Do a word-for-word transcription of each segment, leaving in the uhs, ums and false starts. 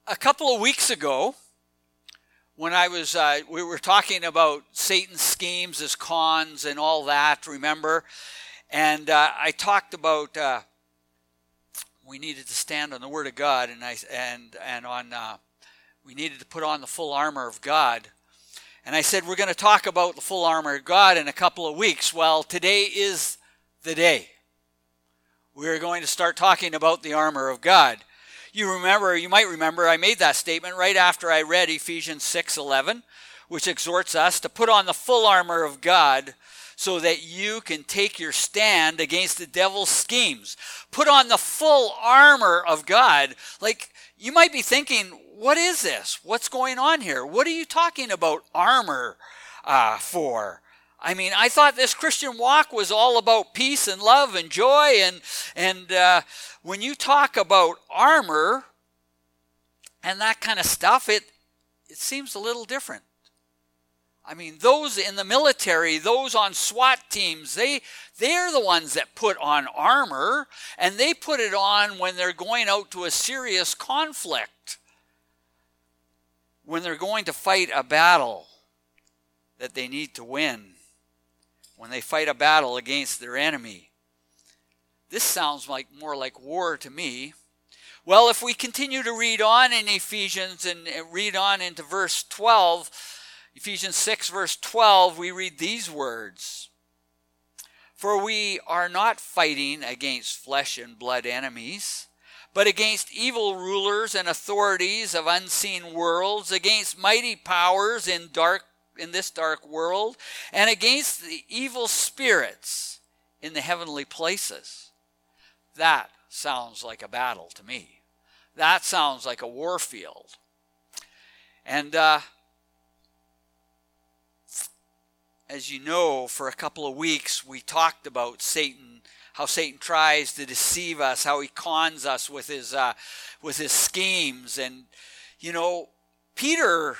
A couple of weeks ago, when I was, uh, we were talking about Satan's schemes, his cons, and all that. Remember, and uh, I talked about uh, we needed to stand on the Word of God, and I and and on uh, we needed to put on the full armor of God. And I said we're going to talk about the full armor of God in a couple of weeks. Well, today is the day. We're going to start talking about the armor of God. You remember, you might remember, I made that statement right after I read Ephesians six eleven, which exhorts us to put on the full armor of God so that you can take your stand against the devil's schemes. Put on the full armor of God. Like, you might be thinking, what is this? What's going on here? What are you talking about armor uh, for? I mean, I thought this Christian walk was all about peace and love and joy. And, and uh, when you talk about armor and that kind of stuff, it, it seems a little different. I mean, those in the military, those on SWAT teams, they, they're the ones that put on armor, and they put it on when they're going out to a serious conflict, when they're going to fight a battle that they need to win, when they fight a battle against their enemy. This sounds like more like war to me. Well, if we continue to read on in Ephesians and read on into verse twelve, Ephesians six verse twelve, we read these words. For we are not fighting against flesh and blood enemies, but against evil rulers and authorities of unseen worlds, against mighty powers in dark in this dark world, and against the evil spirits in the heavenly places. That sounds like a battle to me. That sounds like a war field. And uh, as you know, for a couple of weeks we talked about Satan, how Satan tries to deceive us, how he cons us with his uh, with his schemes. And you know, Peter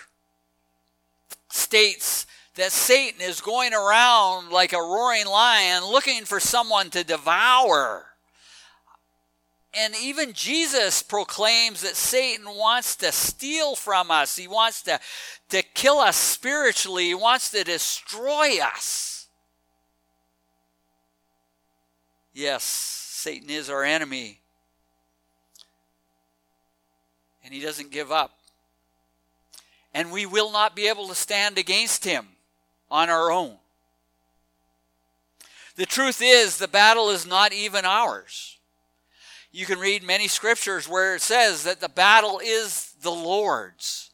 states that Satan is going around like a roaring lion looking for someone to devour. And even Jesus proclaims that Satan wants to steal from us. He wants to, to kill us spiritually. He wants to destroy us. Yes, Satan is our enemy. And he doesn't give up. And we will not be able to stand against him on our own. The truth is, the battle is not even ours. You can read many scriptures where it says that the battle is the Lord's.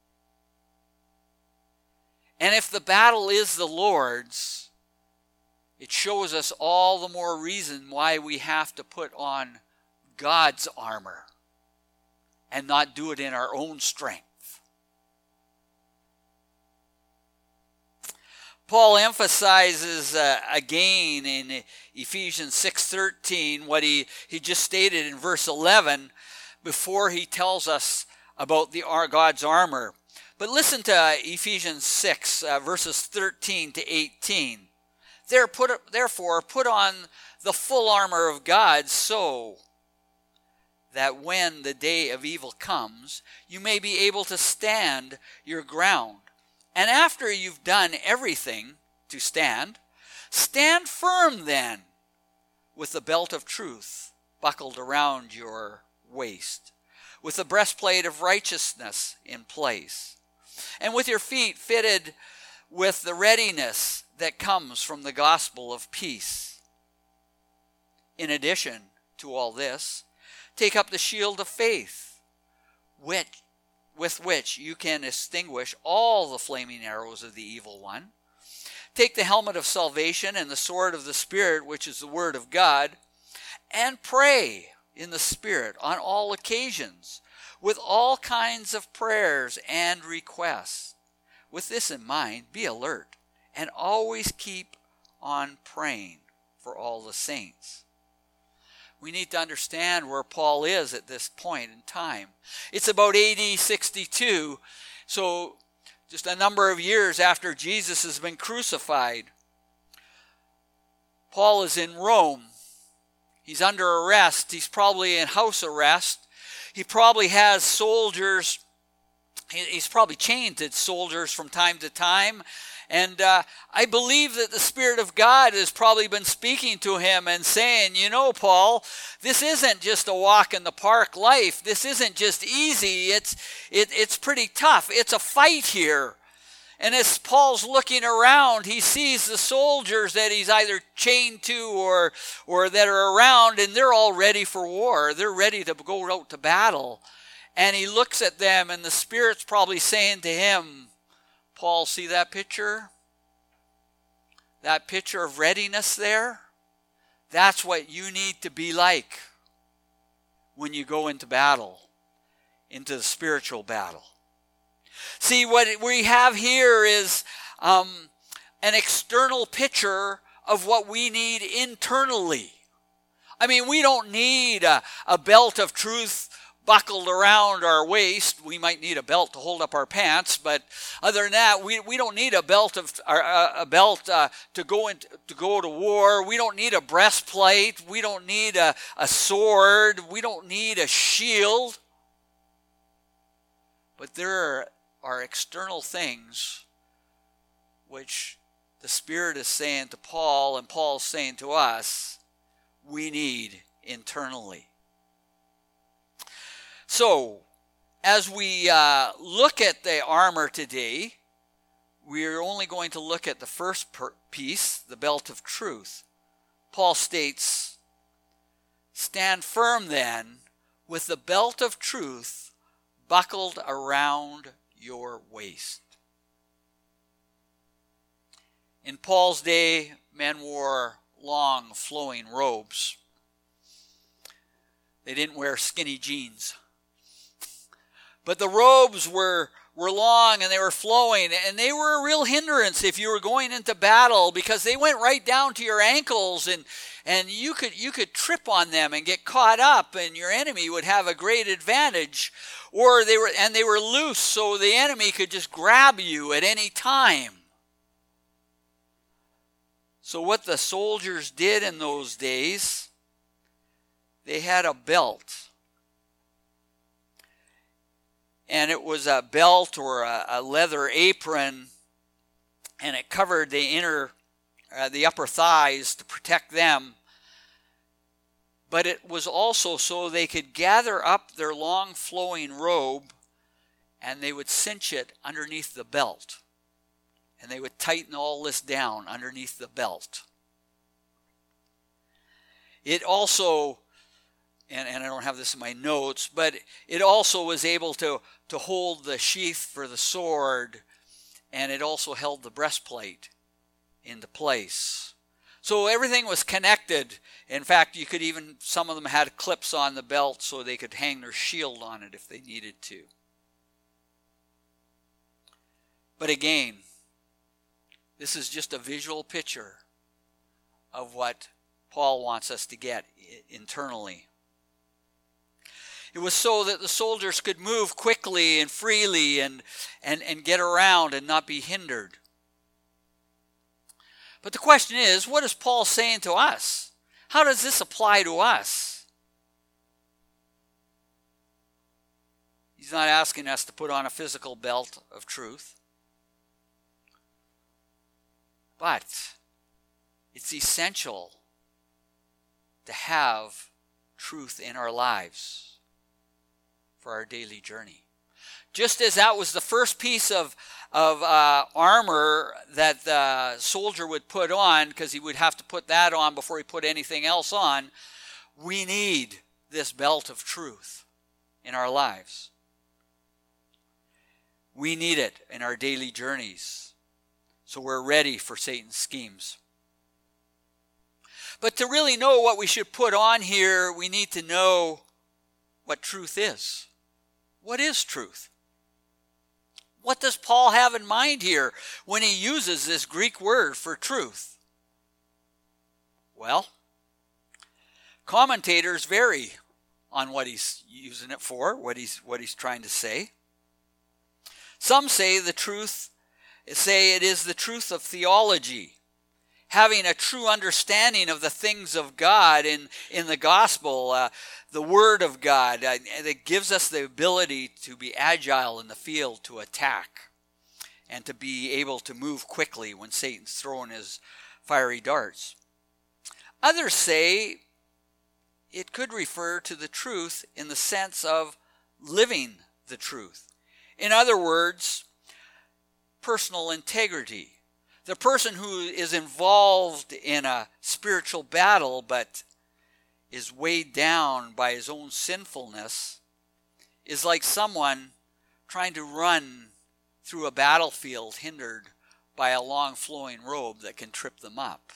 And if the battle is the Lord's, it shows us all the more reason why we have to put on God's armor and not do it in our own strength. Paul emphasizes uh, again in Ephesians six thirteen what he, he just stated in verse eleven before he tells us about the our God's armor. But listen to Ephesians six uh, verses thirteen to eighteen. There put, therefore put on the full armor of God so that when the day of evil comes, you may be able to stand your ground. And after you've done everything to stand, stand firm then, with the belt of truth buckled around your waist, with the breastplate of righteousness in place, and with your feet fitted with the readiness that comes from the gospel of peace. In addition to all this, take up the shield of faith, which with which you can extinguish all the flaming arrows of the evil one. Take the helmet of salvation and the sword of the Spirit, which is the word of God, and pray in the Spirit on all occasions, with all kinds of prayers and requests. With this in mind, be alert, and always keep on praying for all the saints. We need to understand where Paul is at this point in time. It's about A D sixty-two, so just a number of years after Jesus has been crucified. Paul is in Rome. He's under arrest. He's probably in house arrest. he probably has soldiers. He's probably chained to soldiers from time to time. And uh, I believe that the Spirit of God has probably been speaking to him and saying, you know, Paul, this isn't just a walk in the park life. This isn't just easy. It's it, it's pretty tough. It's a fight here. And as Paul's looking around, he sees the soldiers that he's either chained to or, or that are around, and they're all ready for war. They're ready to go out to battle. And he looks at them, and the Spirit's probably saying to him, Paul, see that picture? That picture of readiness there? That's what you need to be like when you go into battle, into the spiritual battle. See, what we have here is um, an external picture of what we need internally. I mean, we don't need a, a belt of truth buckled around our waist. We might need a belt to hold up our pants, but other than that, we, we don't need a belt of uh, a belt uh, to go in, to go to war. We don't need a breastplate. We don't need a, a sword. We don't need a shield. But there are, are external things which the Spirit is saying to Paul, and Paul's saying to us, we need internally. So, as we uh, look at the armor today, we're only going to look at the first per- piece, the belt of truth. Paul states, stand firm then with the belt of truth buckled around your waist. In Paul's day, men wore long flowing robes. They didn't wear skinny jeans. But the robes were, were long and they were flowing, and they were a real hindrance if you were going into battle, because they went right down to your ankles, and, and you could you could trip on them and get caught up, and your enemy would have a great advantage. Or they were and they were loose, so the enemy could just grab you at any time. So what the soldiers did in those days, they had a belt. And it was a belt or a, a leather apron, and it covered the inner, uh, the upper thighs to protect them. But it was also so they could gather up their long flowing robe, and they would cinch it underneath the belt. And they would tighten all this down underneath the belt. It also, and, and I don't have this in my notes, but it also was able to, to hold the sheath for the sword, and it also held the breastplate into place. So everything was connected. In fact, you could even, some of them had clips on the belt so they could hang their shield on it if they needed to. But again, this is just a visual picture of what Paul wants us to get internally. It was so that the soldiers could move quickly and freely and, and, and get around and not be hindered. But the question is, what is Paul saying to us? How does this apply to us? He's not asking us to put on a physical belt of truth. But it's essential to have truth in our lives for our daily journey. Just as that was the first piece of, of uh, armor that the soldier would put on, because he would have to put that on before he put anything else on, we need this belt of truth in our lives. We need it in our daily journeys, so we're ready for Satan's schemes. But to really know what we should put on here, we need to know what truth is. What is truth? What does Paul have in mind here when he uses this Greek word for truth? Well, commentators vary on what he's using it for, what he's what he's trying to say. Some say the truth, say it is the truth of theology, having a true understanding of the things of God in, in the gospel, uh, the Word of God, uh, that gives us the ability to be agile in the field to attack and to be able to move quickly when Satan's throwing his fiery darts. Others say it could refer to the truth in the sense of living the truth. In other words, personal integrity. The person who is involved in a spiritual battle but is weighed down by his own sinfulness is like someone trying to run through a battlefield hindered by a long flowing robe that can trip them up.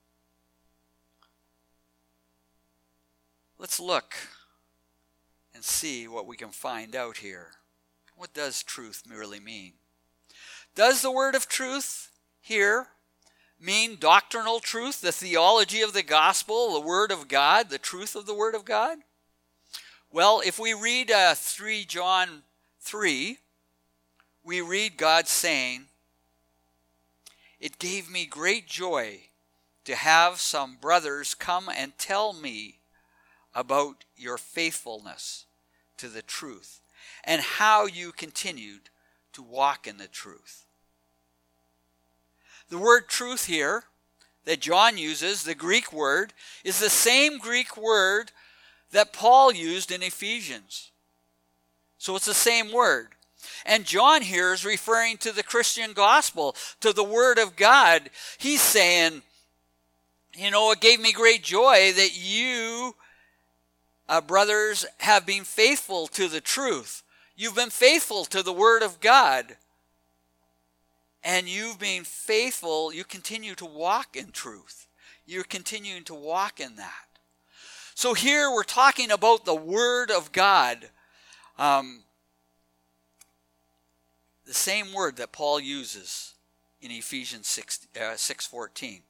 Let's look and see what we can find out here. What does truth merely mean? Does the word of truth here mean doctrinal truth, the theology of the gospel, the word of God, the truth of the word of God? Well, if we read uh, three John three, we read God saying, "It gave me great joy to have some brothers come and tell me about your faithfulness to the truth and how you continued to walk in the truth." The word truth here that John uses, the Greek word, is the same Greek word that Paul used in Ephesians. So it's the same word. And John here is referring to the Christian gospel, to the word of God. He's saying, you know, it gave me great joy that you, uh, brothers, have been faithful to the truth. You've been faithful to the word of God. And you've been faithful, you continue to walk in truth. You're continuing to walk in that. So here we're talking about the Word of God. Um, the same word that Paul uses in Ephesians six, uh, six fourteen.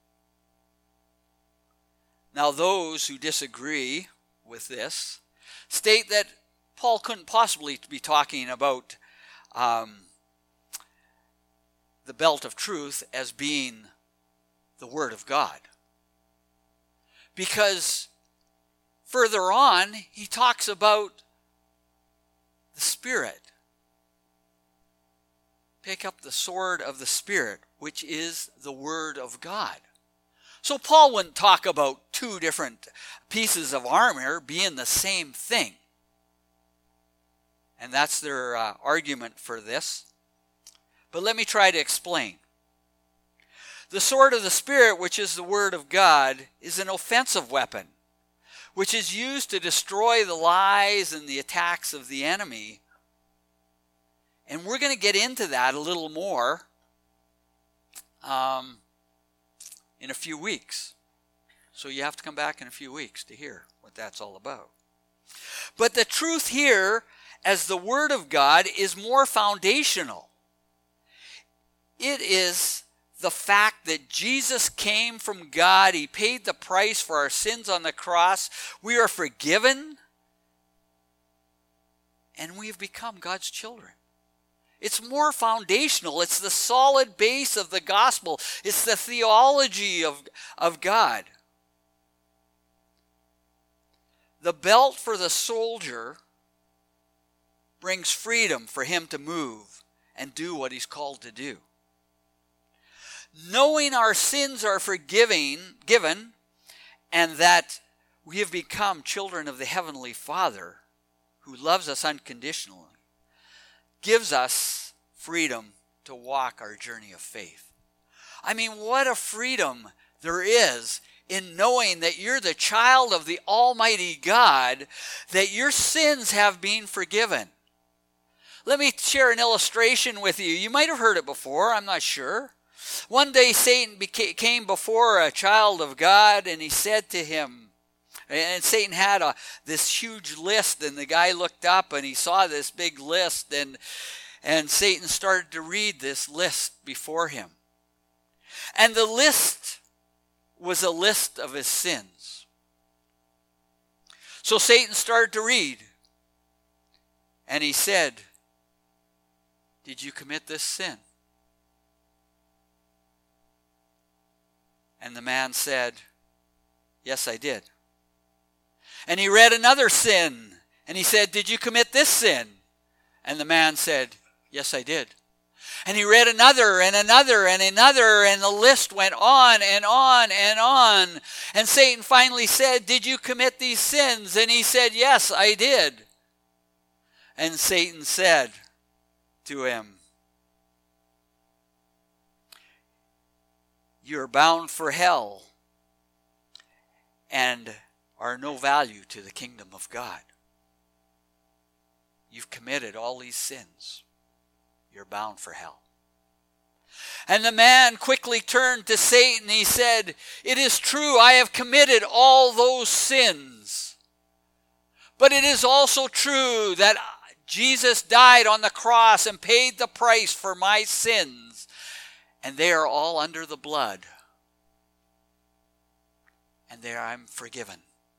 Now those who disagree with this state that Paul couldn't possibly be talking about um, the belt of truth as being the Word of God. Because further on, he talks about the Spirit. Pick up the sword of the Spirit, which is the Word of God. So Paul wouldn't talk about two different pieces of armor being the same thing. And that's their uh, argument for this. But let me try to explain. The sword of the Spirit, which is the Word of God, is an offensive weapon, which is used to destroy the lies and the attacks of the enemy. And we're going to get into that a little more um, in a few weeks. So you have to come back in a few weeks to hear what that's all about. But the truth here, as the Word of God, is more foundational. It is the fact that Jesus came from God. He paid the price for our sins on the cross. We are forgiven. And we have become God's children. It's more foundational. It's the solid base of the gospel. It's the theology of, of God. The belt for the soldier brings freedom for him to move and do what he's called to do. Knowing our sins are forgiving, given, and that we have become children of the Heavenly Father who loves us unconditionally, gives us freedom to walk our journey of faith. I mean, what a freedom there is in knowing that you're the child of the Almighty God, that your sins have been forgiven. Let me share an illustration with you. You might have heard it before, I'm not sure. One day Satan became, came before a child of God, and he said to him, and Satan had a, this huge list, and the guy looked up and he saw this big list, and, and Satan started to read this list before him. And the list was a list of his sins. So Satan started to read, and he said, "Did you commit this sin?" And the man said, yes, I did. And he read another sin. And he said, did you commit this sin? And the man said, yes, I did. And he read another and another and another, and the list went on and on and on. And Satan finally said, did you commit these sins? And he said, yes, I did. And Satan said to him, you're bound for hell and are no value to the kingdom of God. You've committed all these sins. You're bound for hell. And the man quickly turned to Satan. He said, it is true, I have committed all those sins. But it is also true that Jesus died on the cross and paid the price for my sins. And they are all under the blood. And there I am forgiven.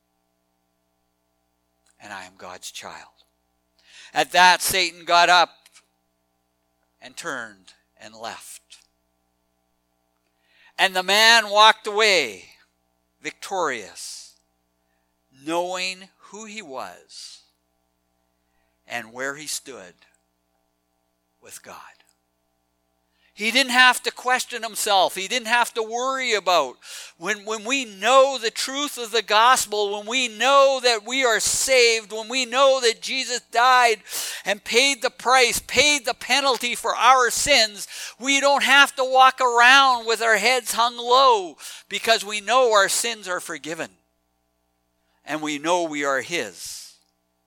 And I am God's child. At that, Satan got up and turned and left. And the man walked away victorious, knowing who he was and where he stood with God. He didn't have to question himself. He didn't have to worry about. When, when we know the truth of the gospel, when we know that we are saved, when we know that Jesus died and paid the price, paid the penalty for our sins, we don't have to walk around with our heads hung low, because we know our sins are forgiven and we know we are his.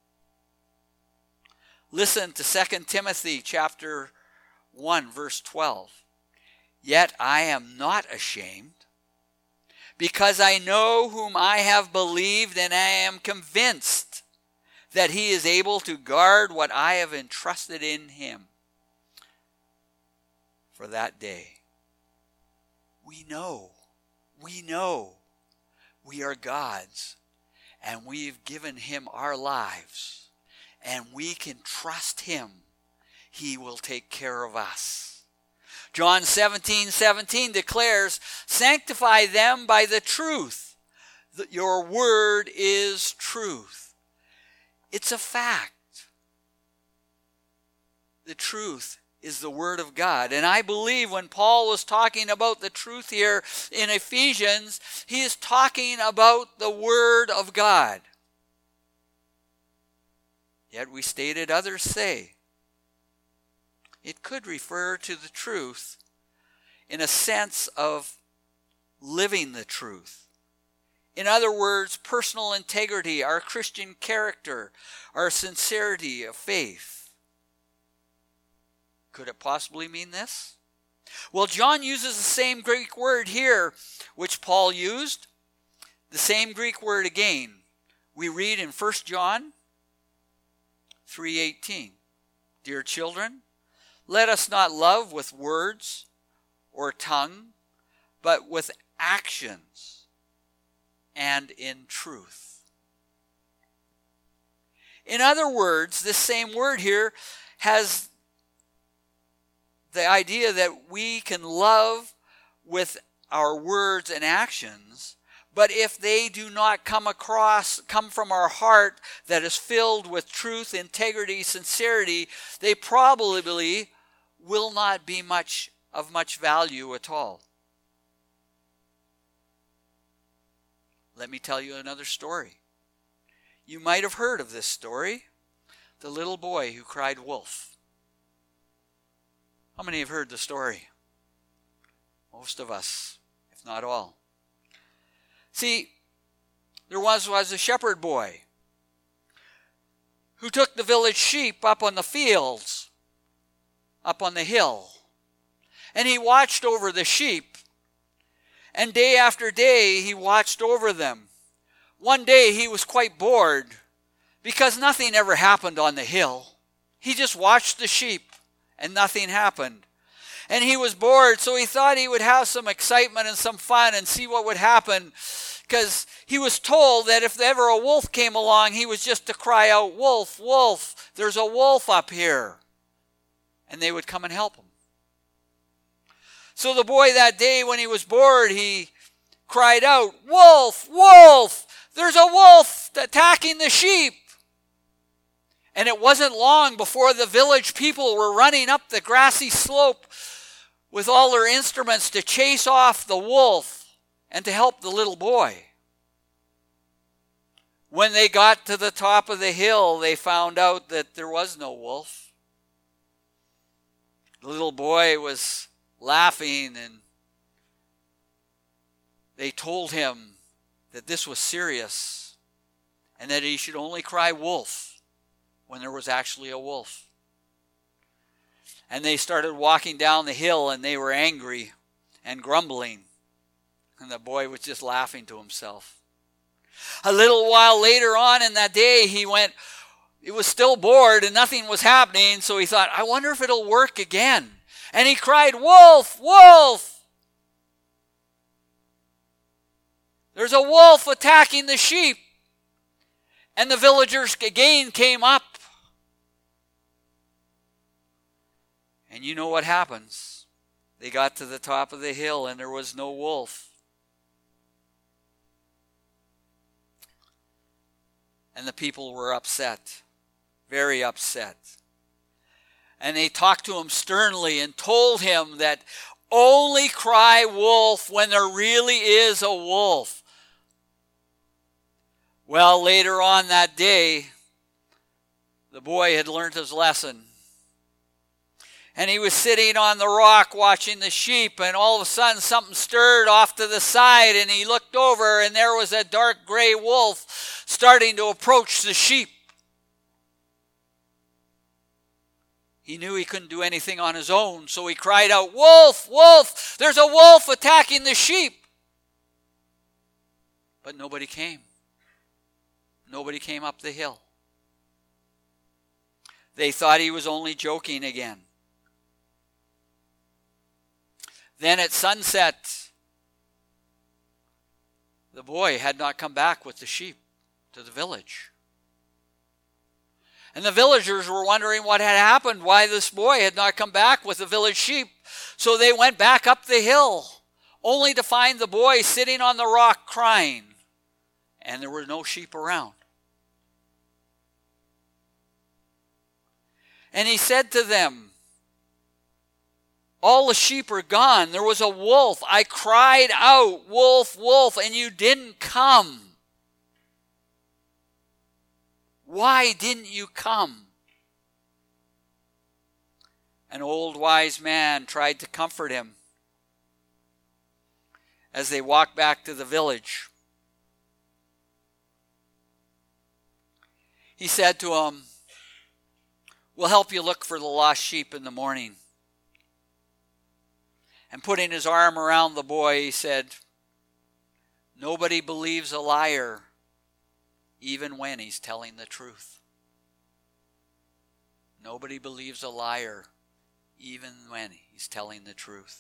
Listen to Second Timothy chapter one, verse twelve. Yet I am not ashamed, because I know whom I have believed, and I am convinced that he is able to guard what I have entrusted in him for that day. We know, we know we are God's, and we've given him our lives, and we can trust him. He will take care of us. John seventeen seventeen declares, sanctify them by the truth. Your word is truth. It's a fact. The truth is the word of God. And I believe when Paul was talking about the truth here in Ephesians, he is talking about the word of God. Yet we stated, others say, it could refer to the truth in a sense of living the truth. In other words, personal integrity, our Christian character, our sincerity of faith. Could it possibly mean this? Well, John uses the same Greek word here which Paul used. The same Greek word again. We read in First John three eighteen. Dear children, let us not love with words or tongue, but with actions and in truth. In other words, this same word here has the idea that we can love with our words and actions, but if they do not come across, come from our heart that is filled with truth, integrity, sincerity, they probably will not be much of much value at all. Let me tell you another story. You might have heard of this story, the little boy who cried wolf. How many have heard the story? Most of us, if not all. See, there was, was a shepherd boy who took the village sheep up on the fields, up on the hill, and he watched over the sheep. And day after day, he watched over them. One day, he was quite bored because nothing ever happened on the hill. He just watched the sheep and nothing happened. And he was bored, so he thought he would have some excitement and some fun and see what would happen, because he was told that if ever a wolf came along, he was just to cry out, wolf, wolf, there's a wolf up here. And they would come and help him. So the boy that day, when he was bored, he cried out, "Wolf! Wolf! There's a wolf attacking the sheep!" And it wasn't long before the village people were running up the grassy slope with all their instruments to chase off the wolf and to help the little boy. When they got to the top of the hill, they found out that there was no wolf. The little boy was laughing, and they told him that this was serious and that he should only cry wolf when there was actually a wolf. And they started walking down the hill, and they were angry and grumbling. And the boy was just laughing to himself. A little while later on in that day, he went, he was still bored and nothing was happening, so he thought, I wonder if it'll work again. And he cried, "Wolf! Wolf! There's a wolf attacking the sheep." And the villagers again came up. And you know what happens. They got to the top of the hill and there was no wolf. And the people were upset, very upset. And they talked to him sternly and told him that only cry wolf when there really is a wolf. Well, later on that day, the boy had learned his lesson. And he was sitting on the rock watching the sheep, and all of a sudden something stirred off to the side, and he looked over, and there was a dark gray wolf starting to approach the sheep. He knew he couldn't do anything on his own, so he cried out, "Wolf! Wolf! There's a wolf attacking the sheep!" But nobody came. Nobody came up the hill. They thought he was only joking again. Then at sunset, the boy had not come back with the sheep to the village. And the villagers were wondering what had happened, why this boy had not come back with the village sheep. So they went back up the hill, only to find the boy sitting on the rock crying. And there were no sheep around. And he said to them, "All the sheep are gone. There was a wolf. I cried out, 'Wolf, wolf,' and you didn't come. Why didn't you come?" An old wise man tried to comfort him as they walked back to the village. He said to him, "We'll help you look for the lost sheep in the morning." And putting his arm around the boy, he said, "Nobody believes a liar even when he's telling the truth." Nobody believes a liar even when he's telling the truth.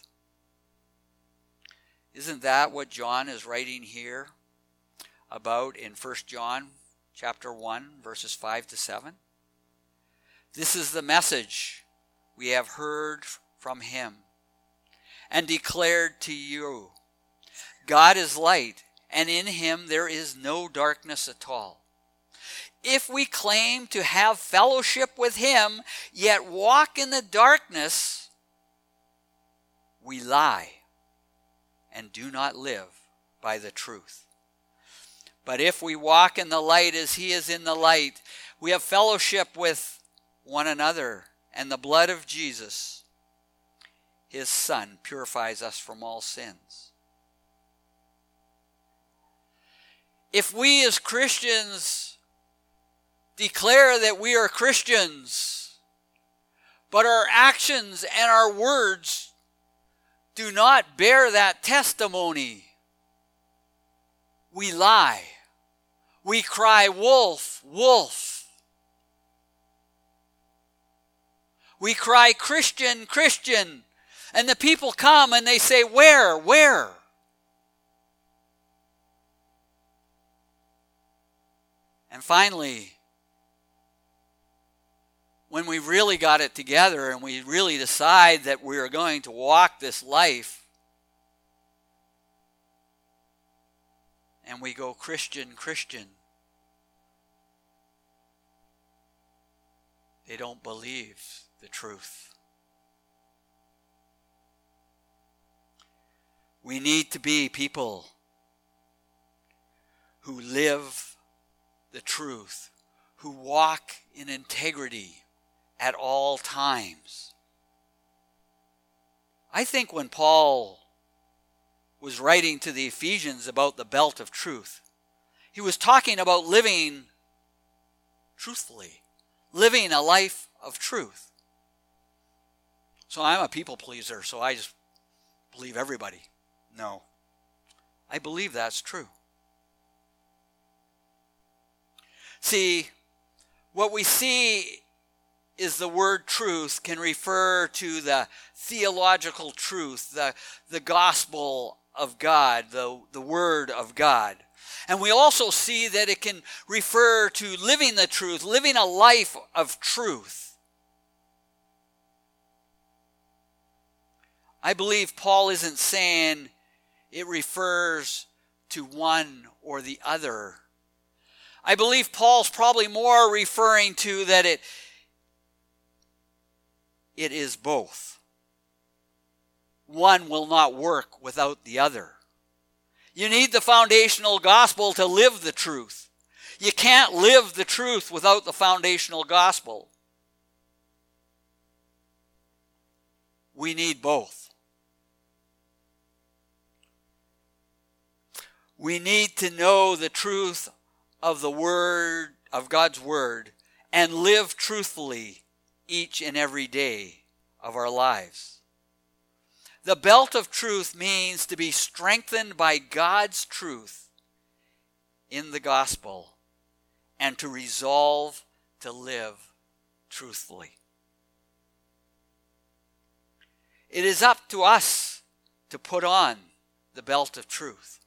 Isn't that what John is writing here about in First John chapter one, verses five to seven? This is the message we have heard from him and declared to you. God is light, and in him there is no darkness at all. If we claim to have fellowship with him, yet walk in the darkness, we lie and do not live by the truth. But if we walk in the light as he is in the light, we have fellowship with one another, and the blood of Jesus, his Son, purifies us from all sins. If we as Christians declare that we are Christians, but our actions and our words do not bear that testimony, we lie. We cry, "Wolf, wolf." We cry, "Christian, Christian." And the people come and they say, "Where? Where?" And finally, when we really got it together and we really decide that we are going to walk this life, and we go, Christian, Christian. They don't believe the truth. We need to be people who live the truth, who walk in integrity at all times. I think when Paul was writing to the Ephesians about the belt of truth, he was talking about living truthfully, living a life of truth. So I'm a people pleaser, so I just believe everybody. No, I believe that's true. See, what we see is the word truth can refer to the theological truth, the, the gospel of God, the, the word of God. And we also see that it can refer to living the truth, living a life of truth. I believe Paul isn't saying it refers to one or the other. I believe Paul's probably more referring to that it, it is both. One will not work without the other. You need the foundational gospel to live the truth. You can't live the truth without the foundational gospel. We need both. We need to know the truth of the word, of God's word, and live truthfully each and every day of our lives. The belt of truth means to be strengthened by God's truth in the gospel and to resolve to live truthfully. It is up to us to put on the belt of truth.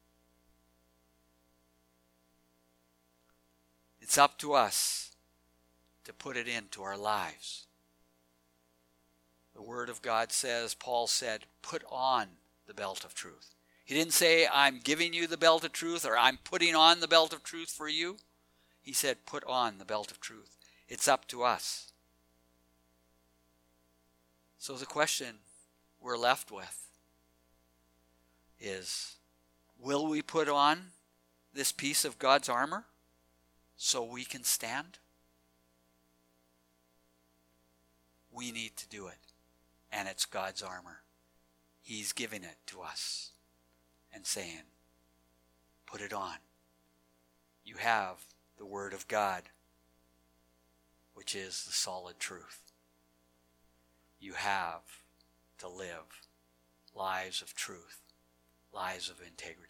It's up to us to put it into our lives. The Word of God says, Paul said, put on the belt of truth. He didn't say, I'm giving you the belt of truth or I'm putting on the belt of truth for you. He said, put on the belt of truth. It's up to us. So the question we're left with is, will we put on this piece of God's armor so we can stand? We need to do it. And it's God's armor. He's giving it to us and saying, put it on. You have the Word of God, which is the solid truth. You have to live lives of truth, lives of integrity.